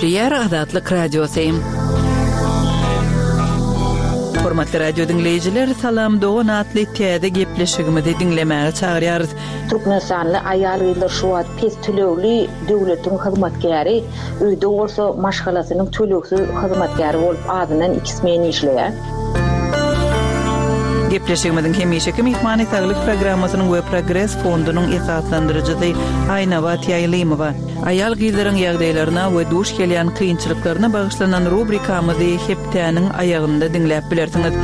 Gepleyer Azatlyk Radiosyň. Hormatly radio dinleyijiler, salam doğan atly täze gepleşigimizi dinlemäge çagyrýarys. Türkmenistanly aýalgylar şu wagt pes tölegli döwletiň hyzmatgäri, öýde bolsa maşgalasynyň töleksiz hyzmatgäri bolup adyndan 2 meni işleýär. Gepleşigimizin hemişeki mehmany saglyk programmasynyň we Progress fondunyň esaslandyrjysy Ayna Batýaýlymowa aýal gyzlaryň ýagdaýlaryna we duş gelýän kynçylyklaryna bagyşlanan rubrikamyzy hepdäniň aýagynda dinläp bilersiňiz.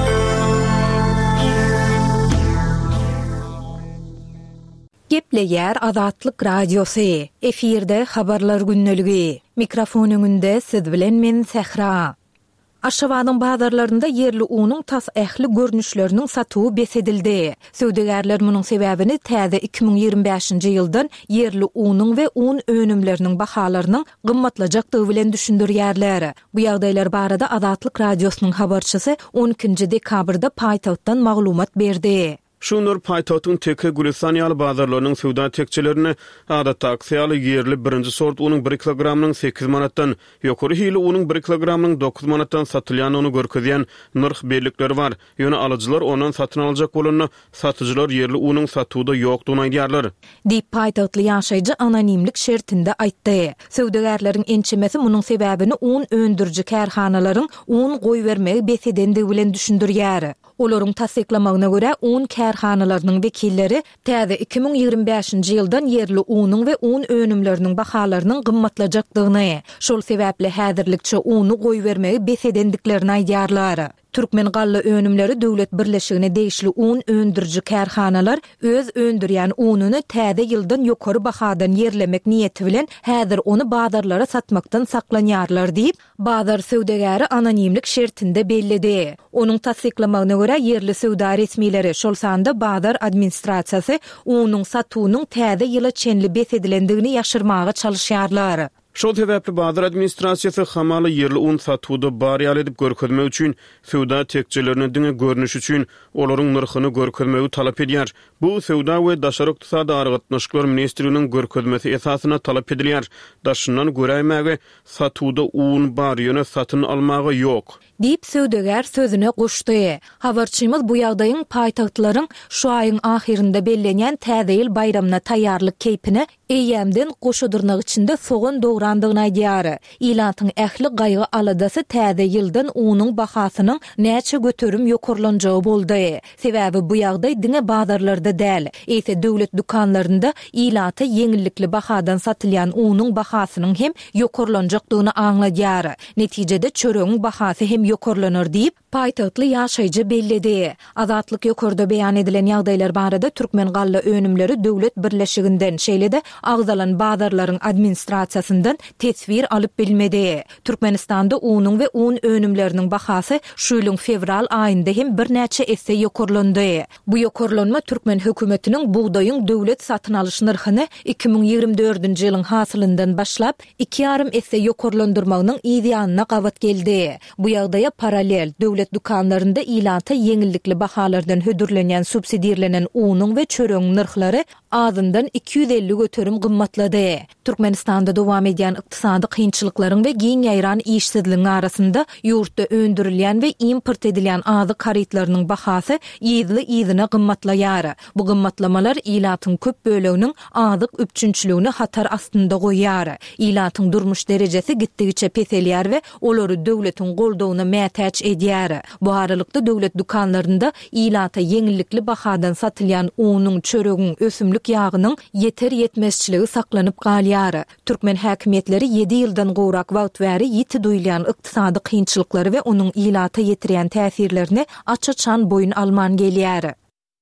Gepleyer Azatlyk Radiosy. Efirde habarlar günneligi. Mikrofon öňünde siz bilen men Sehra. Aşgabatyň bazarlarynda yerli unyň tas ähli görnüşleriniň satygy besedildi. Söwdegärler munyň sebäbini täze 2025-nji ýyldan yerli unyň we un önümleriniň bahalarynyň gymmatlajakdygy bilen düşündirýärler. Bu ýagdaýlar barada Azatlyk Radiosynyň habarçysy 12-nji dekabrda paýtagtdan maglumat berdi. Şunlar paýtagyň teke Gülistan ýaly bazarlarynyň sowda tekçilerini adatda aksiýaly yerli 1-nji sort unyň 1 kilogramynyň 8 manatdan, ýokary hili unyň 1 kilogramynyň 9 manatdan satylýan ony görkezýän narh bellikleri bar. Ýöne alyjylar ondan satyn aljak bolany satyjylar yerli unyň satyda ýokdugyny aýdýarlar. Diýip paýtagtly ýaşaýjy anonimlik şertinde aýtdy. Söwdegärleriň ençemesi munyň sebäbini un öndürji kärhanalaryň un goý bermegi besedendigi bilen düşündirýär. Olaryň tasdiklamagyna görä un kärhanalarynyň wekilleri täze 2025-nji ýyldan yerli unyň we un önümleriniň bahalarynyň gymmatlajakdygyny, şol sebäpli häzirlikçe uny goý bermegi besedendiklerini aýdýarlar. Türkmen galla önümleri döwlet birleşigine değişli un öndürji kärhanalar öz öndürýän ununy täze ýyldan ýokary bahadan yerlemek niýeti bilen häzir ony bazarlara satmakdan saklanýarlar diýip bazar söwdegäri anonimlik şertinde bellidi. Onuň tasdiklamagyna görä yerli söwda resmileri şol sanda bazar administrasiýasy unyň satynyň täze ýyla çenli besedilendigini ýaşyrmaga çalışýarlar. Şol sebäpli bazar administrasiýasy hamaly yerli un satyda barýal edip görkezmek üçin söwda tekçilerini diňe görnüş üçin olaryň narhyny görkezmegi talap edýär. Bu söwda we daşary ykdysady argatnaşyklar ministrliginiň görkezmesi esasyna talap edilýär. Daşyndan göräýmäge satyda un bar, ýöne satyn almagy ýok. Diýip söwdegär sözüne goşdy. Habarçymyz bu ýagdaýyň paýtagtlaryň şu aýyň ahirinde bellenýän täze ýyl bayramyna taýýarlyk keýpini eýämden goşudurnak içinde soğun dograndygyny aýdýar. Ilantyň ähli gaýgy aladasy täze ýyldan unyň bahasynyň näçe göterim ýokarlanjagy boldy. Sebäbi bu ýagdaý diňe bazarlarda däl, ýa-da döwlet dukanlarynda ilata ýeňillikli bahadan satylýan unyň bahasynyň hem ýokarlanjakdygyny aňladýar. Netijede çöregiň bahasy hem ýokarlanır diýip paýtagtly ýaşaýjy bellidi. Azatlyk ýokarda beýan edilen ýagdaýlar barada Türkmen galla önümleri döwlet birleşiginden şeýlede agzalan bazarlaryň administrasiýasyndan tesbir alyp bilmedi. Türkmenistanda unyň we un önümleriniň bahasy şu ýylyň fevral aýynda hem bir näçe esse ýokarlandy. Bu ýokarlanma Türkmen hökümetiniň buğdaýyň döwlet satyn alyş narhyny 2024-nji ýylyň hasylyndan başlap 2,5 esse ýokarlandyrmagynyň ýa-da gabat geldi. Bu ýagdaýa paralel döwlet dukanlarynda ilanta ýeňillikli bahalardan hödürlenýän subsidiýalenen unyň we çöregiň narhlary azyndan 250 göterim gymmatlady. Türkmenistanda dowam edýän ykdysady kynçylyklaryň we giň ýaýran işsizligiň arasynda ýurtda öndürilýän we import edilýän azyk karitlarynyň bahasy ýyzyna gymmatlaýar. Bu gymmatlamalar ilatyň köp böleginiň azyk üpçünçiligini hatar astynda goýar. Ilatyň durmuş derejesi gitdigiçe peselýär we olary döwletiň goldawyna mätäç edýär. Bu aralykda döwlet dukanlarynda ilata ýeňillikli bahadan satylýan unyň, çöregiň, ösümlik ýagynyň yeter yetmezçiligi saklanyp galýar. Türkmen häkimetleri 7 ýyldan gowrak wagt bäri ýiti duýulýan ykdysady kynçylyklary we onuň ilata ýetirýän täsirlerini açaçan boyun alman gelýär.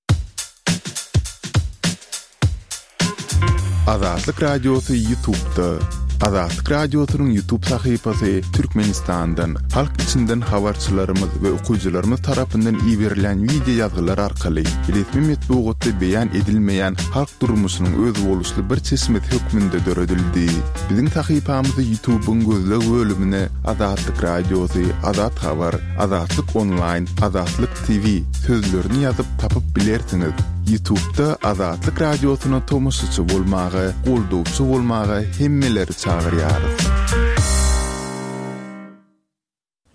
Azatlyk Radiosy YouTube'da. Azatlyk Radiosynyň YouTube sahypasy Türkmenistandan, halk içinden habarçylarymyz we okuwçylarymyz tarapyndan iýerilen video ýazgylar arkaly resmi metbuatda beýan edilmeýän halk durmuşynyň öz boluşly bir çeşmet hökmünde döredildi. Biziň sahypamyzy YouTube'un gözleg bölümine Azatlyk Radiosy, Azat Habar, Azatlyk Online, Azatlyk TV sözlerini ýazyp tapyp bilersiňiz. YouTube'da Azatlyk Radiosyna tomusçy bolmagy, goldowçy bolmagy hemmeleri çagyrýar.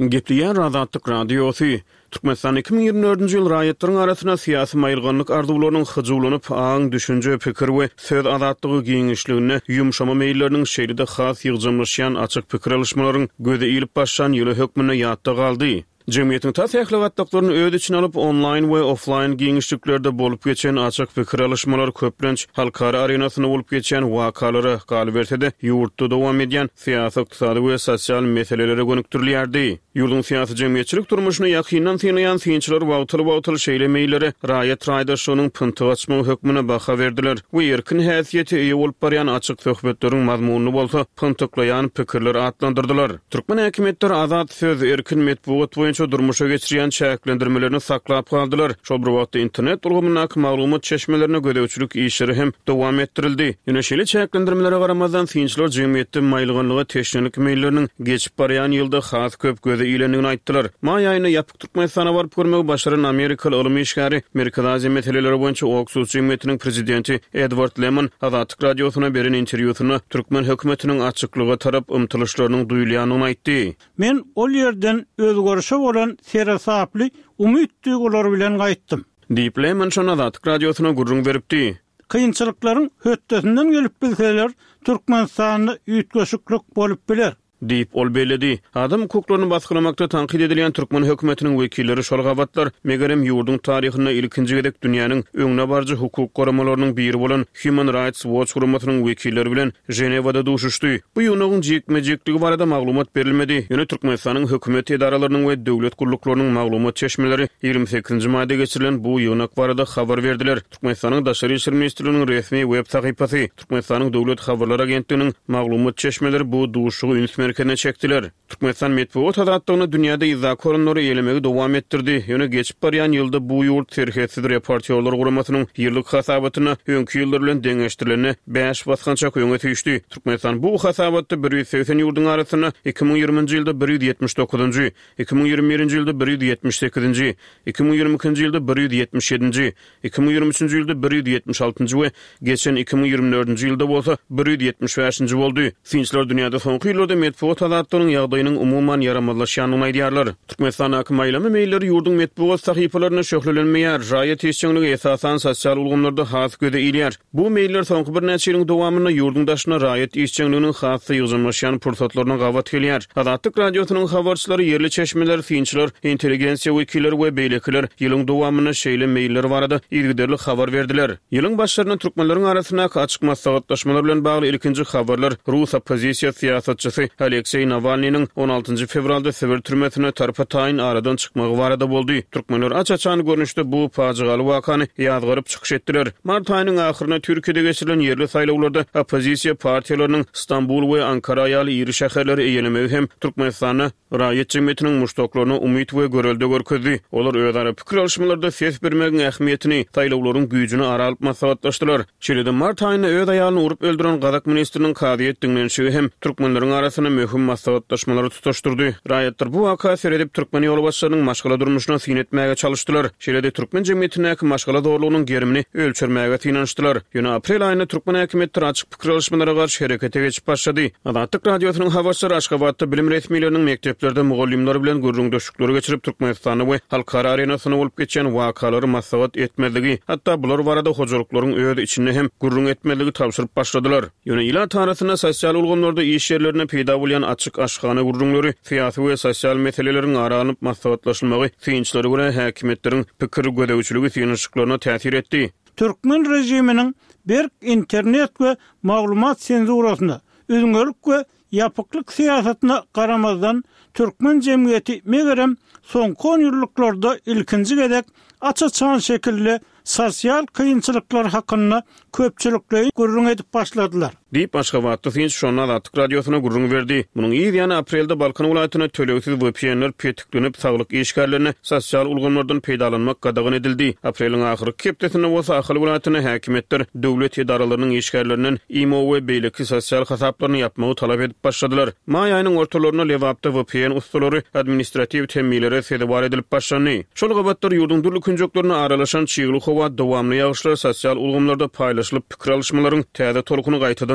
Gepliýär Azatlyk radiosu. Türkmenistan 2024-nji ýyl raýatlaryň arasynda syýasy maýlganlyk arzuwlarynyň hyjulanyp aň düşünje, pikir we söz azatlygy giňişligine ýumşama meýilleriniň şeýlede has ýygjamlaşýan açyk pikir alışmalaryň göze ilip başlan ýyly hökmüne ýatda galdy. Jemgyýetiň täsirli öýde için alyp online we offline giňişliklerde bolup geçen açyk pikir alışmalar köplenç halkara arenasyna bolup geçen wakalary galy bersede ýurtda dowam edýän syýasy, ykdysady we sosial meselelere gönükdirilýärdi. Ýurdun syýasy jemgyýetçilik durmuşyny ýakyndan synlayan synçylar wagtyly şeýle meýillere raýat raýdaşynyň pynty açma hökmüne baha berdiler we erkin häsiýeti eýe bolup barýan açyk söhbetleriň mazmunyny bolsa pyntyklaýan pikirler atlandyrdylar. Türkmen häkimetleri azat söz, erkin medeniýet boýunça durmuşa geçirýän çäklendirmelerini saklap kaldylar. Şol bir wagtda internet ulgamynyň maglumat çeşmelerine gödäwçilik işleri hem dowam etdirildi. Ýöne şeýle çäklendirmelere garamazdan synçylar jemgyýetde maýlganlygy teşnelik meýilleriniň geçip barýan ýylda has köp göze ilenigini aýtdylar. Maý aýyna ýapyk Türkmenistana baryp görmegi başaran Amerikaly ulumy işgäri Merkezi Aziýa meseleleri boýunça Oxford jemgyýetiniň prezidenti Edward Lemon Azatlyk radiosyna beren interwýusyna Türkmen hökümetiniň açyklyga tarap ymtylyşlarynyň duýulýanyny aýtdy. Men ol ýerden özgörüşe bolan serasaply umyt duýgulary bilen gaýtdym. Diýip Lemon şonu Azatlyk radiosyna gurrun beripdi. Kıyınçılıkların höttesinden gelip bilseler Türkmenistan'da üýtgeşiklik bolup biler. Diýip ol beledi. Adam hukuklaryny baskılamakda tankid edilýän Türkmen hökümetiniň wekilleri şol gabatlar megerem ýurdun taryhyna ilkinji gedek dünýäniň öňüne barjy hukuk goramalarynyň biri bolan Human Rights Watch guramatynyň wekilleri bilen Jenewada duşuşdy. Bu ýonuň jekme-jekligi barada maglumat berilmedi. Ýöne Türkmenistanyň hökümet edaralarynyň we döwlet guruluklarynyň maglumat çeşmeleri 28-nji maýda geçirilen bu ýonak barada habar berdiler. Türkmenistanyň Daşary işler ministrliginiň resmi web sahypasy Türkmenistanyň döwlet habarlar agentliginiň maglumat çeşmeleri bu duşugy ünsmer merkezine çektiler. Türkmenistan medeniýet adatlygyny dünýäde izah koranlary eýlemegi dowam etdirdi. Ýöne geçip barýan ýylda bu ýurt terhesiz reportýorlar guramasynyň ýyllyk hasabatyna öňki ýyllar bilen deňeşdirilene 5 basgança köňe düşdi. Türkmenistan bu hasabatda 180 ýurdun arasyna 2020-nji ýylda 179-njy, 2021-nji ýylda 178-nji, 2022-nji ýylda 177-nji, 2023-nji ýylda 176-njy we geçen 2024-nji ýylda bolsa 175-nji boldy. Synçylar dünýäde soňky ýyllarda medeniýet adatlygynyň ýagdaýynyň umumyň yaramazlaşýanyny aýdýarlar. Türkmenistan hakymy aýlamy meýilleri ýurdun medeniýet sahypalaryna şöhrelenmeýär, raýat işçiligi esasan sosial ulgamlarda has göze ilýär. Bu meýiller soňky bir näçe ýylyň dowamyna ýurdun daşyna raýat işçiliginiň has ýygyjamlaşýan pursatlaryna gawat gelýär. Azatlyk radiosynyň habarçylary, ýerli çeşmeler, synçylar, intelligensiýa wekilleri we beýlekler ýylyň dowamyna şeýle meýiller barada ýygyderli habar berdiler. Ýylyň başlaryna türkmenleriň arasynda açyk maslahatlaşmalar bilen bagly ilkinji habarlar Rus opozisiýa siýasatçysy Aleksey Navalnyň 16 fevralda Sibir türmesine tarpa taýin aradan çykmagy barada boldy. Türkmenler açaçan görnüşde bu fajigaly wakany ýazgyryp çykyş etdiler. Mart aýynyň ahyryna Türkiýede geçirilen ýerli saýlawlarda opozisiýa partiýalarynyň Istanbul we Ankara ýaly iri şäherleri eýlemegi hem Türkmenistana raýat jemgyýetiniň muştoklaryny umyt we görelde görkezdi. Olar özara pikir alşmalarda ses bermegiň ähmiýetini, saýlawlaryň güýjüni aralyp maslahatlaşdylar. Çilede mart aýyna öz aýalyny urup öldüren Gazak ministriniň Kadyet dinlenşigi hem türkmenleriň arasyna möhüm maslahatlaşmalary tutaşdyrdy. Raýatlar bu waka seredip türkmen ýoly başçylarynyň maşgala durmuşyna syn etmäge çalışdylar. Şeýle-de türkmen jemgyýetiniň maşgala zorlugynyň gerimini ölçermäge tinanşdylar. Ýöne aprel aýyna türkmen häkimetleri açyk pikir alşmalara garşy herekete geçip başlady. Azatlyk radiosynyň habarçylary Aşgabatda bilim resmiýetleriniň mekdeplerde mugallimler bilen gürrüň döşükleri geçirip Türkmenistany we halkara arenasyna bolup geçen wakalary maslahat etmezligi, hatda bular barada hojalyklaryň öz içinde hem gürrüň etmezligi tapşyryp başladylar. Ýöne ýyl tarasyna sosial ulgamlarda iş ýerlerine peýda bolýan açyk aşgana gurrunlary, syýasy we sosial meseleleriň aranyp maslahatlaşmagy synçylary görä häkimetleriň pikir gödäwçiligi synçyklaryna täsir etdi. Türkmen rejiminiň bir internet we maglumat senzurasyna, özüňerlik we ýapyklyk syýasatyna garamazdan türkmen jemgyýeti megerem soňky 10 ýyllarda ilkinji gedek açaçan şekilde sosial kıyınçılıklar hakkında köpçülükle gurrun edip başladılar. Diýip Aşgabatda synç şonda Azatlyk radiosuna gurrun berdi. Munyň ýa-da aprelde Balkan welaýatyna töleksiz VPN-ler petiklenip saglyk işgärlerine sosial ulgamlardan peýdalanmak gadagyn edildi. Apreliň ahyrky hepdesinde bolsa Ahal welaýatyna häkimetler döwlet edaralarynyň işgärlerinden imo we beýleki sosial hasaplaryny ýapmagy talap edip başladylar. Maý aýynyň ortalaryna Lewapda VPN ustalary administrativ temmiýlere sedewar edilip başlandy. Şol gabatlar ýurdun durly künjeklerini aralaşan çygyly howa dowamly ýagyşlar sosial ulgamlarda paýlaşylyp pikir alşmalaryň täze tolkuny gaýtadan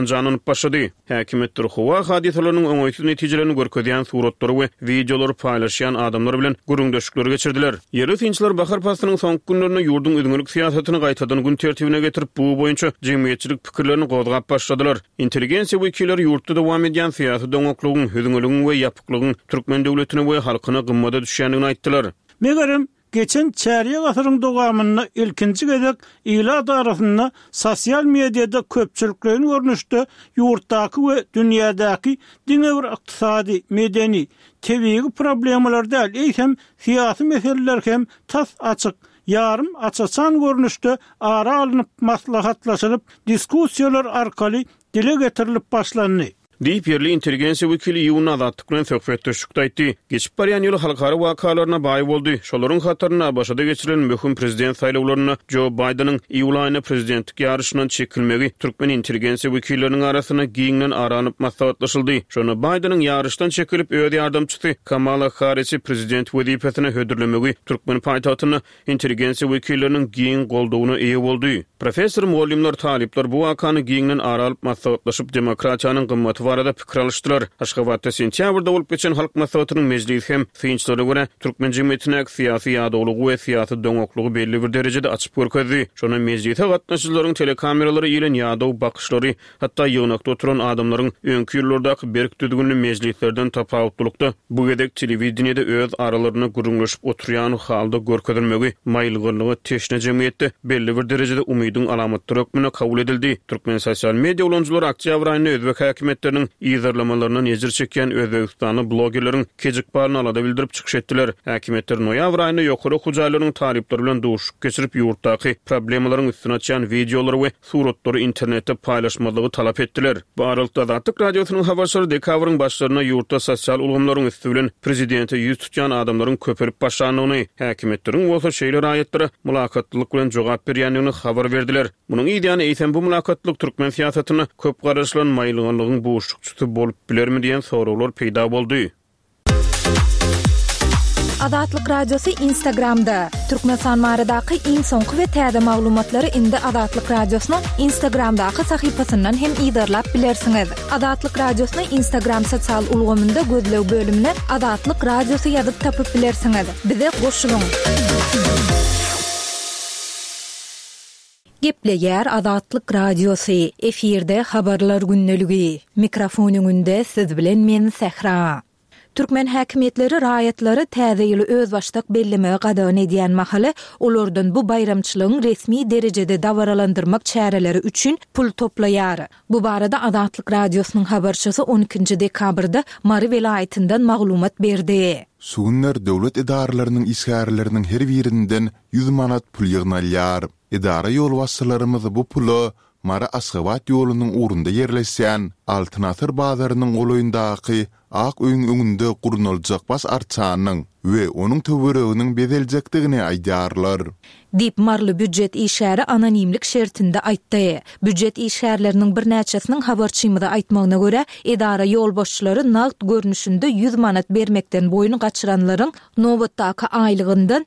jananyp başlady. Häkimetler howa hadisalarynyň oňaýsız netijelerini görkezýän suratlary we videolary paýlaşýan adamlar bilen guruldaşyklar geçirdiler. Ýerli tinçler bahar pasynyň soňky günlerinde ýurdun ödüňlük siýasatyny gaýtadan gün tertibine getirip bu boýunça jemgyýetçilik pikirlerini gozgap başladylar. Intelligensiýa wekilleri ýurtda dowam edýän siýasat doňoklugyň, ödüňlügiň we ýapyklygyň türkmen döwletine we halkyna gymmada düşýändigini aýtdylar. Megerem geçen çäriýe gasyryň dowamynda ilkinji gezek ýyla darasynda sosial mediada köpçüliklerin görnüşde ýurtdaky we dünýädäki diňe bir ykdysady, medeni, tebiği problemler däl, eýsem siýasy meseleler hem tas açyk, yarım açaçan görnüşde ara alınıp maslahatlaşyp diskussiýalar arkaly dile getirilip başlandy. Diýip ýerli intelligensiýa wekili ýuwun azatlyk bilen söhbetleşikde aýtdy. Geçip barýan ýyly halkara wakalaryna baý boldy. Şolaryň hatyryna başada geçirilen möhüm prezident saýlawlaryna Joe Bidenyň iýul aýyna prezidentlik ýarşynyň çekilmegi türkmen intelligensiýa wekilleriniň arasyna giňden aranyp maslahatlaşyldy. Şonu Bidenyň ýarşdan çekilip öz ýardamçysy Kamala Harris'i prezident wezipesine hödürlemegi türkmen paýtagyny intelligensiýa wekilleriniň giň goldawyna eýe boldy. Professor muallimler talipler bu wakany giňden aralyp maslahatlaşyp demokratiýanyň gymmaty barada pikir alışdylar. Aşgabatda sentýabrda bolup geçen halk maslahatynyň mejlisi hem synçlara görä türkmen jemgyýetine syýasy ýadawlygy we syýasy doňoklugy belli bir derejede açyp görkezdi. Şonu mejlise gatnaşyjylaryň telekameraları ýelen ýadaw bakışlary, hatda ýygnakda oturan adamlaryň öňkü ýyllardaky berk düzgünli mejlislerden tapawutlukda bu gedek telewizionyada öz aralaryna gurulmaşyp oturýan halda görkezilmegi maýlgylygy teşne jemgyýetde belli bir derejede umydyň alamatlary ökmüne kabul edildi. Türkmen sosial media ulanjylary oktýabr aýyny özbek häkimetleriniň ýazarlamalaryndan ýezir çekýän Özbekistanyň blogerleriň kejik baryny alada bildirip çykyş etdiler. Häkimetler noýabr aýyny ýokary hujaýlaryň talipleri bilen duşup geçirip ýurtdaky problemlaryň üstüne açan videolary we suratlary internetde paýlaşmalygy talap etdiler. Bu aralykda Azatlyk radiosynyň habarçylary dekabryň başlaryna ýurtda sosial ulgamlaryň üstü bilen prezidente ýüz tutýan adamlaryň köperip başlanyny, häkimetleriň bolsa şeýle raýatlary mülakatlyk bilen jogap berýändigini habar berdiler. Munyň ideýany eýsem bu mülakatlyk türkmen siýasatyna köp garaşlan maýlygynyň boşlukçysy bolup bilermi diýen sorawlar peýda boldy. Azatlyk radiosu Instagramda. Türkmenistan maradaky iň soňky we täze maglumatlary indi Azatlyk radiosynyň Instagramdaky sahypasyndan hem ýydarlap bilersiňiz. Azatlyk radiosynyň Instagram sosial ulgamynda gözlew bölümine Azatlyk radiosu ýazyp tapyp bilersiňiz. Bize goşulyň. Gepleýär Azatlyk radiosu. Efirde habarlar günneligi. Mikrofonyňynda siz bilen men Sehra. Türkmen häkimetleri raýatlary täze ýyly öz başdak bellemege gadawan edýän mahaly olardan bu bayramçylygyň resmi derejede dawaralandyrmak çäreleri üçin pul toplaýar. Bu barada Azatlyk radiosynyň habarçysy 12 dekabrda Mary welaýatyndan maglumat berdi. Sugunlar döwlet idaralarynyň işgärleriniň her birinden 100 manat pul ýygnalýar. Idara ýolbaşçylarymyz bu puly Mara Aşgabat ýolunyň urunda ýerleşýän Altynasır bazarynyň goloýundaky Ak öýüň öňünde gurunulajak bas arçanyň we onuň töwereginiň bedeljekdigini aýdarlar. Dip marly büdjet işäri anonimlik şertinde aýtdy. Büdjet işärleriniň bir näçesiniň habarçymyda aýtmagyna görä, idara ýolbaşçylary nagt görnüşinde 100 manat bermekden boýun gaçyranlaryň nobatdaky aýlygyndan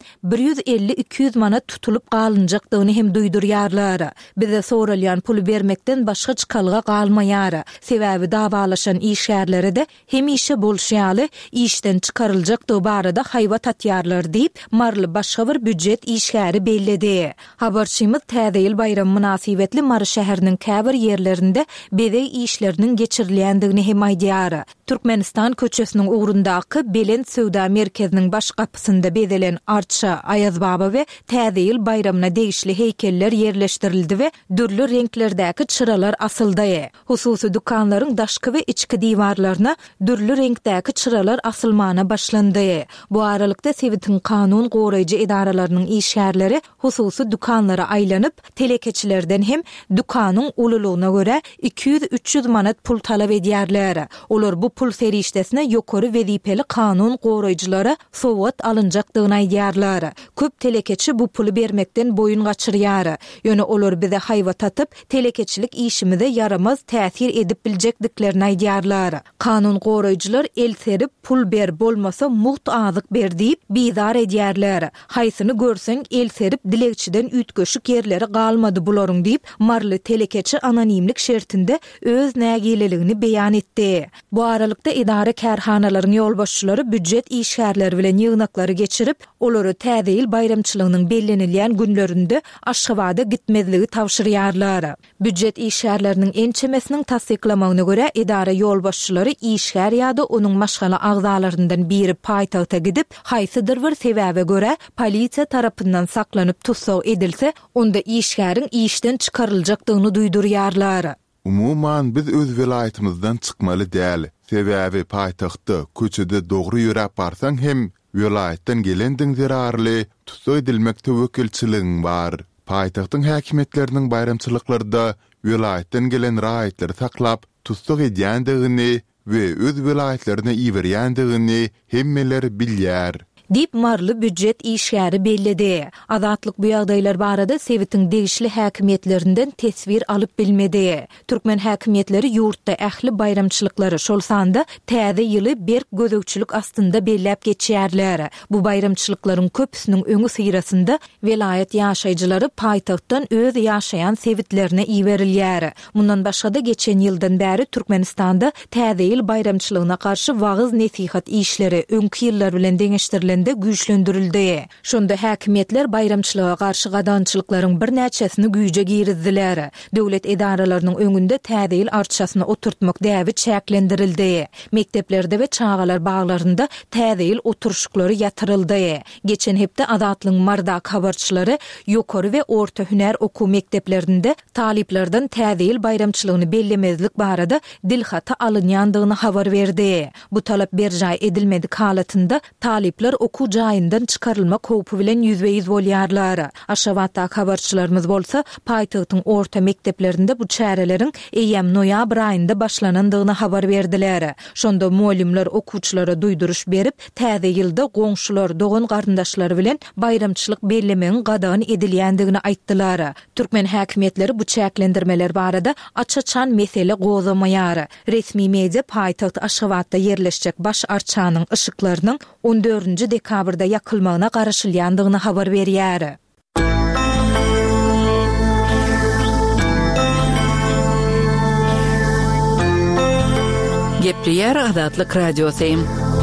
150-200 manat tutulup galynjakdygyny hem duýdurýarlar. Bize soralýan pul bermekden başga çykalga galmaýar. Sebäbi dawalaşan işärlere de hem işe bolşýaly, işden çykaryljakdygy barada haýbat atýarlar diýip marly başga bir büdjet işäri belledi. Habarçymyz täze ýyl bayram münasibetli Mary şäheriniň käbir ýerlerinde bedey işleriniň geçirilýändigini hem aýdýar. Türkmenistan köçesiniň ugrundaky Belend Söwda merkeziniň baş gapysynda bedelen arça, Ayaz Baba we täze ýyl bayramyna degişli heýkeller ýerleşdirildi we dürli renklerdäki çıralar asyldy. Hususy dukanlaryň daşky we içki diwarlaryna dürli renkdäki çıralar asylmana başlandy. Bu aralykda Sewitin kanun goraýjy idaralarynyň işgärleri hususy dukanlara aýlanyp telekeçilerden hem dukanyň ululugyna görä 200-300 manat pul talap edýärler. Olar bu pul serişdesine ýokary wezipeli kanun goraýjylary sowgat alınjakdygyny aýdýarlar. Köp telekeçi bu pulu bermekden boyun gaçyrýar. Ýöne olar bize haýbat atyp telekeçilik işimize yaramaz täsir edip biljekdiklerini aýdýarlar. Kanun goraýjylar el serip pul ber bolmasa muht azyk ber diýip bizar edýärler. Haýsyny görseň el serip berip dilekçiden ütköşük yerleri galmadı bularың diýip marly telekeçi anonimlik şertinde öz nägeleligini beýan etdi. Bu aralykda idara kärhanalaryň ýolbaşçylary büdjet işgärleri bilen ýygnaklary geçirip, olary täze ýyl bayramçylygynyň bellenilýän günlerinde Aşgabatda gitmezligi tawşyrýarlar. Büdjet işgärleriniň ençemesiniň tasdiklamagyna görä idara ýolbaşçylary işgär ýa-da onuň maşgala agzalaryndan biri paýtagta gidip, haýsydyr bir sebäbe görä polisiýa tarapyndan saklanyp tutsaw edilse, onda işgäriň işden çykaryljakdygyny duýdurýarlar. Umuman biz öz vilayetymizdan çykmaly däl. Sebäbi paýtagtda köçede dogry ýörep barsaň hem vilayetten gelendiň zerarly tutsaw edilmek töwekkelçiligiň bar. Paýtagtyň häkimetleriniň bayramçylyklarynda vilayetten gelen raýatları saklap tutsaw edýändigini we öz vilayetlerine iberýändigini hemmeler bilýär. Dip marly büdjet işgäri bellidi. Azatlyk bu ýagdaýlar barada Sewitiň degişli häkimetlerinden tesvir alyp bilmedi. Türkmen häkimetleri ýurtda ähli bayramçylyklary şol sanda täze ýyly berk gözükçülük astynda bellep geçýärler. Bu bayramçylyklaryň köpüsiniň öňü syrasynda vilayet ýaşaýjylary paýtagtdan öz ýaşaýan Sewitlerine iberilýär. Mundan başga da geçen ýyldan bäri Türkmenistanda täze ýyl bayramçylygyna karşı wagyz nesihat işleri öňki ýyllar bilen deňeşdirilen güýçlendirildi. Şonda häkimetler bayramçylyga garşy gadançylyklaryň bir näçesini güýje girizdiler. Döwlet edaralarynyň öňünde täze ýyl artşasyny oturtmak däbi çäklendirildi. Mekteplerde we çağalar baglarynda täze ýyl oturşuklary ýatyryldy. Geçen hepde Azatlyň mardak habarçylary ýokary we orta hüner okuw mekteplerinde taliplerden täze ýyl bayramçylygyny bellemezlik barada dilhata alynýandygyny habar berdi. Bu talap berjay edilmedik halatynda talipler okuw jaýyndan çykarylmak howpy bilen ýüzbeýiz bolýarlar. Aşgabatda habarçylarymyz bolsa, paýtagtyň orta mekteplerinde bu çäreleriň eýem noýabr aýynda başlanandygyny habar berdiler. Şonda muallimler okuwçylara duýduruş berip, täze ýylda goňşular, dogan garyndaşlary bilen bayramçylyk bellemegiň gadan edilýändigini aýtdylar. Türkmen häkimetleri bu çäklendirmeler barada açaçan mesele gozamaýar. Resmi media paýtagt Aşgabatda yerleşjek baş arçanyň ışıklarynyň 14 dekabrda yakılmagyna garaşylýandygyny habar berýär. Gepliyar Azatlyk radiosu.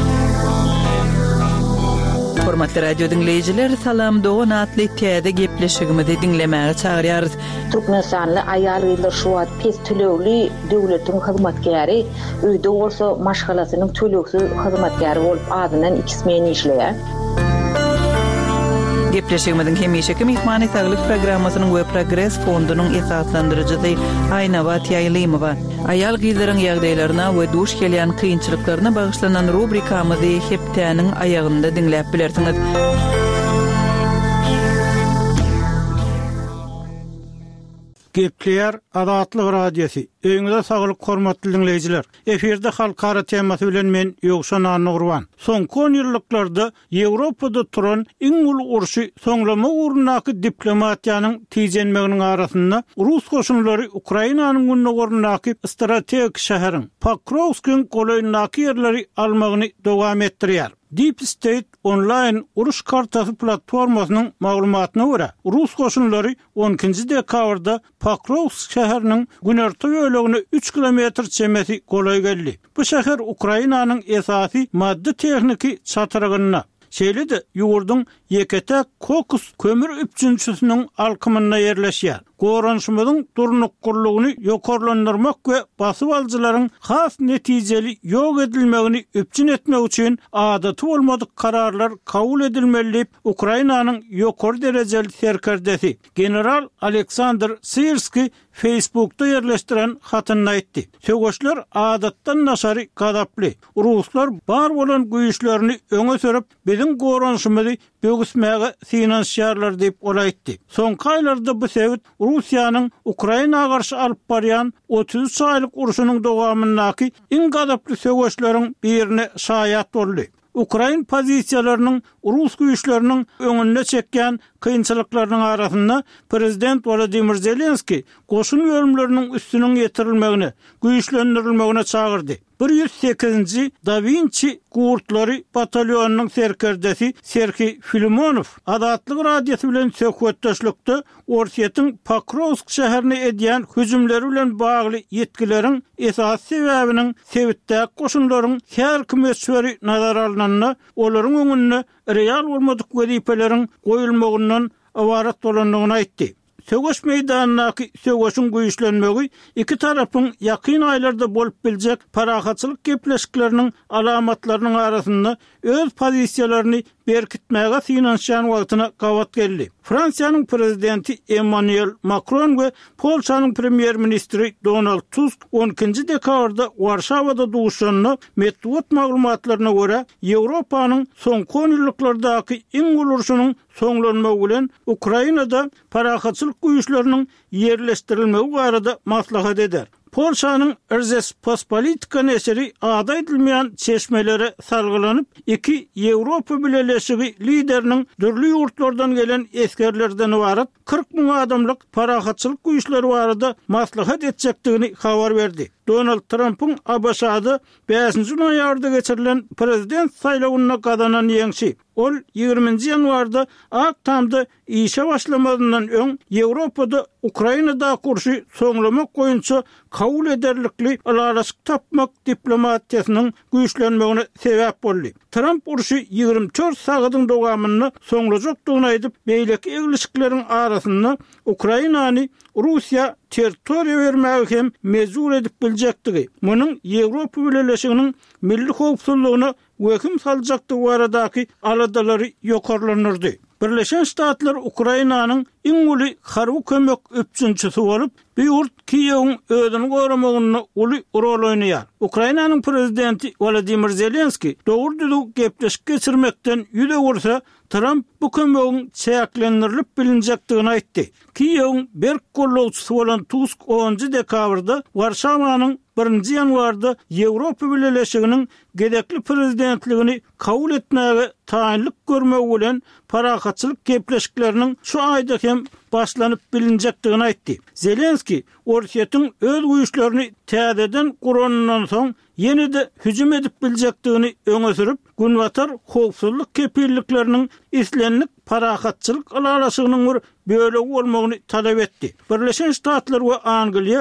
Hormatly radio dinleyijiler, salam dogan atly täze gepleşigimizi dinlemäge çagyrýarys. Türkmenistanly aýal ýyllar şu wagt pes tölegli döwletiň hyzmatkäri, öýde bolsa maşgalasynyň töleksiz hyzmatkäri bolup adynan 2 men işleýär. Gepleşigimiziň hemişeki mehmany saglyk programmasynyň we progress fondunyň esaslandyrjysy Aýnabat Ýaýlymowa. Aýal gyzlaryň ýagdaýlaryna we duş gelýän kynçylyklaryna bagyşlanan rubrikamyzy hepdeniň aýagynda dinläp bilersiňiz. Gepler Azatlyk radiosu. Öňüňizde saglyk hormatly dinleyijiler. Eferde halkara temasy bilen men Ýogşan Anurwan. Soňky 10 ýyllyklarda Ýewropada turan iň ulu urşy soňlama urunaky diplomatiýanyň tijenmeginiň arasynda Rus goşunlary Ukrainanyň günne gorunaky strategik şäheriň Pokrovskiň golaýnaky ýerleri almagyny dowam etdirýär. Deep State Online uruş kartasy platformasynyň maglumatyna görä, Rus goşunlary 12-nji dekabrda Pokrovsk şäheriniň günerti bölegine 3 kilometr çemesi golay geldi. Bu şäher Ukrainanyň esasy maddi texniki çatyrygyna şeýle-de ýurduň Yeketek Kokus kömür üpçünçüsiniň alkymyna ýerleşýär. Goranşymyzyň durnukgurlygyny ýokarlandyrmak we basyp aljylaryň has netijeli ýok edilmegini üpçün etmek üçin adaty bolmadyk kararlar kabul edilmeli. Ukrainanyň ýokary derejeli serkerdesi general Aleksandr Syrski Facebook'ta yerleştiren hatyny aýtdy. Söwgeçler adatdan naşary gadaply. Ruslar bar bolan güýçlerini öňe sürüp biziň goranşymyzy bögüsmäge finansiýarlar diýip olaýtdy. Soňky aýlarda bu sebäp Russiýanyň Ukrainaga garşy alyp barýan 33 aýlyk uruşynyň dowamyndaky iň gadaply söwgeçleriň birine şaýat boldy. Ukrain pozisiýalarynyň Rus güýçleriniň öňünde çekýän kıyınçılıklarının arasında Prezident Volodymyr Zelenski koşun bölümlerinin üstünün getirilmegine, güýçlendirilmegine çağırdı. 108-nji Da Vinci Gurtlary batalyonunun serkerdesi Serhiy Filimonov Adatlyk radiosu bilen söhbetdeşlikde Orsiýetin Pokrovsk şäherine edýän hüjümleri bilen bagly ýetkilerin esas sebäbiniň Sewitdäki goşunlaryň her kümesçileri nazar alynanyna, olaryň öňünde real bolmadyk wezipeleriň goýulmagyndan awarat bolanlygyny aýtdy. Söwüş meýdanynaky söwüşiň güýçlenmegi iki tarapyň ýakyn aýlarda bolup biljek parahatçylyk gepleşikleriniň alamatlarynyň arasynda öz pozisiýalaryny berkitmäge synanşan wagtyna gawat geldi. Fransiýanyň prezidenti Emmanuel Macron we Polşanyň premier ministri Donald Tusk 12-nji dekabrda Warşawada duşanyny medeniýet maglumatlaryna görä Ýewropanyň soňky ýyllardaky iň ulurşunyň soňlanmagy bilen Ukrainada parahatçylyk güýçleriniň ýerleşdirilmegi barada maslahat eder. Polşanyň Rzeczpospolita neseri ada edilmeýän çeşmelere salgylanyp, iki Ýewropa Birleşigi lideriniň dürli ýurtlardan gelen eskerlerden ibaret 40.000 adamlyk parahatçylyk güýçleri barada maslahat etjekdigini habar berdi. Donald Trump'ın Abaşada 5-nji noýabrda geçirilen prezident saýlawyna gazanan ýeňçi. Ol 20-nji ýanwarda Aktamda işe başlamadından öň Ýewropada Ukrainada kurşy soňlamak goýunça kabul ederlikli alalaşyk tapmak diplomatiýasynyň güýçlenmegine sebäp boldy. Trump urşy 24 sagatyň dowamyny soňlajakdygyny aýdyp, beýleki egilişikleriň arasynda Ukrainany Russiýa territoriýa bermäge hem mezur edip biljektigi. Munyň Ýewropa Birleşiginiň milli howpsuzlygyna weküm saljakdygy baradaky aladalary ýokarlanyrdy. Birleşen Ştatlar Ukrainanyň iň uly harby kömek öpçünçisi bolup, bu ýurt Kiýewiň özüni goramagyna uly rol oýnaýar. Ukrainanyň prezidenti Volodymyr Zelenski dogry gepleşik geçirmekden ýüze gursa, Trump bu kömegiň çäklendirilip bilinjekdigini aýtdy. Kiýewiň berk gollawçysy bolan Tusk 10-njy dekabrda Warşawanyň 1-nji ýanwarda Ýewropa Birleşiginiň gedekli prezidentligini kabul etmäge taýinlik görmegi bilen parahatçylyk gepleşikleriniň şu aýda hem başlanyp bilinjekdigini aýtdy. Zelenski Orsiýetin öz güýçlerini täzeden guranyndan soň ýene-de hüjüm edip biljekdigini öňe sürüp, günwatar howpsuzlyk kepillikleriniň islenlik parahatçylyk alalaşygynyň bir bölegi bolmagyny talap etdi. Birleşen Ştatlar we Angliýa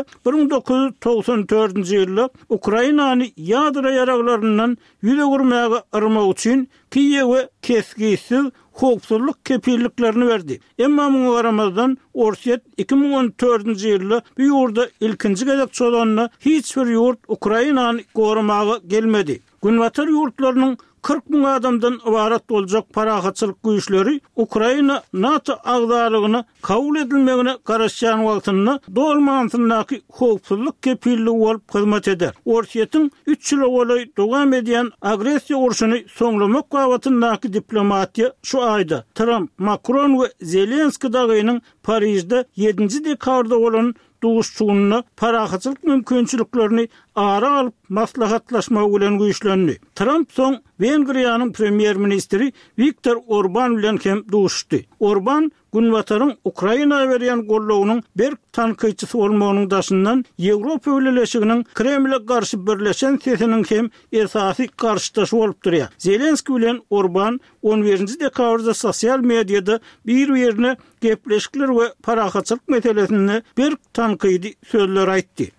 1994-nji ýylda Ukrainany ýadra ýaraglaryndan ýüze gurmagy armak üçin Kiýewe kesgisiz howpsuzlyk kepilliklerini berdi. Emma muňa garamazdan Orsiýet 2014-nji ýylda bu ýurda ilkinji gezek çolanyna hiç bir ýurt Ukrainany goramagy gelmedi. Günwatar ýurtlarynyň 40.000 adamdan ibaret boljak parahatçylyk güýçleri Ukraina NATO agdalygyny kabul edilmegine garaşýan wagtynda dolmansynaky howpsuzlyk kepilligi bolup hyzmat eder. Orsiýetin 3 ýyl boly dowam edýän agresiýa urşuny soňlamak wagtyndaky diplomatiýa şu aýda Trump, Macron we Zelenski dagynyň Parisde 7-nji dekabrda bolan duşçugyny parahatçylyk mümkinçiliklerini ara alyp maslahatlaşma bilen güýçlendi. Trump soň Wengriýanyň premier ministri Viktor Orban bilen hem duşdy. Orban günwataryň Ukrainaya berýän gollawynyň bir tankyçysy bolmagynyň daşyndan Ýewropa Birleşiginiň Kremle garşy birleşen sesiniň hem esasy garşydaşy bolup durýar. Zelenski bilen Orban 11-nji dekabrda sosial mediada bir-birine gepleşikler we parahatçylyk meselesinde bir tankydy sözler aýtdy.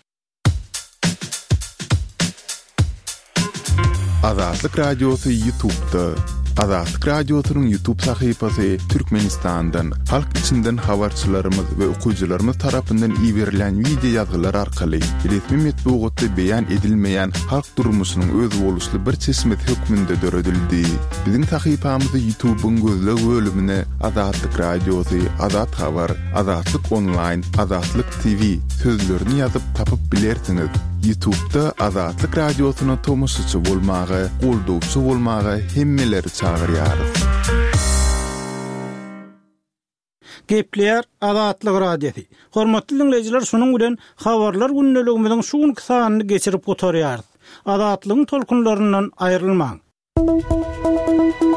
Azatlyk radiosu YouTube'da. Azatlyk radiosynyň YouTube sahypasy Türkmenistandan, halk içinden habarçylarymyz we okuwçylarymyz tarapyndan iýerilen video ýazgylar arkaly resmi metbuatda beýan edilmeýän halk durmuşynyň öz boluşly bir çeşmet hökmünde döredildi. Biziň sahypamyzy YouTube'un gözleg bölümine Azatlyk radiosy, Azat habar, Azatlyk online, Azatlyk TV sözlerini ýazyp tapyp bilersiňiz. YouTube'da Azatlyk radiosyna tomoşaçy bolmagy, goldawçy bolmagy hemmeleri çağırýar. Gepler Azatlyk radiosu. Hormatly dinleyijiler, şonuň bilen habarlar günneligimiziň şu kysanyny geçirip oturýar. Azatlygyň tolkunlaryndan aýrylmaň.